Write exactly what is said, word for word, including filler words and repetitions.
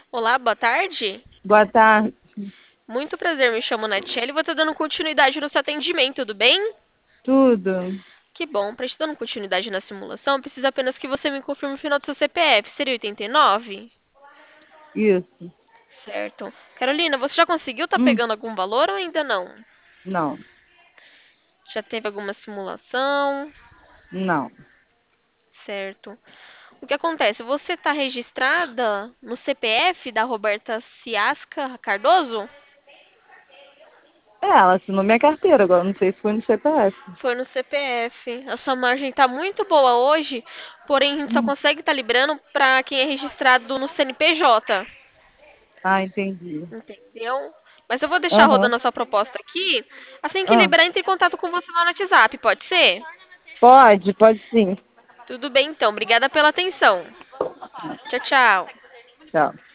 Olá, boa tarde. Boa tarde. Muito prazer, me chamo Natiele e vou estar dando continuidade no seu atendimento, tudo bem? Tudo. Que bom, para estar dando continuidade na simulação, eu preciso apenas que você me confirme o final do seu C P F. Seria oitenta e nove? Isso. Certo. Carolina, você já conseguiu estar Hum, pegando algum valor ou ainda não? não, Já teve alguma simulação? não. Certo. O que acontece? Você está registrada no C P F da Roberta Ciasca Cardoso? É, ela assinou minha carteira, agora não sei se foi no C P F. Foi no C P F. A sua margem tá muito boa hoje, porém a gente só Hum, consegue estar liberando para quem é registrado no C N P J. ah, entendi. Entendeu? Mas eu vou deixar Aham. rodando a sua proposta aqui. Assim que Ah, liberar, entre em contato com você lá no WhatsApp, pode ser? pode, pode sim. Tudo bem então. Obrigada pela atenção. Tchau, tchau. Tchau.